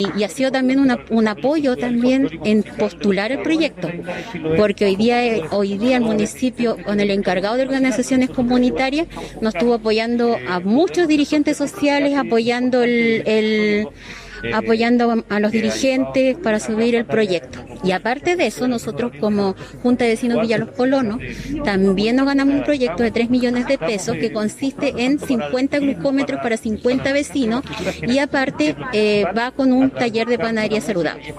y ha sido también un apoyo también en postular el proyecto, porque hoy día el municipio, con el encargado de organizaciones comunitarias, nos estuvo apoyando a muchos dirigentes sociales, apoyando a los dirigentes para subir el proyecto. Y aparte de eso, nosotros como Junta de Vecinos Villa Los Colonos también nos ganamos un proyecto de 3 millones de pesos que consiste en 50 glucómetros para 50 vecinos y aparte va con un taller de panadería saludable.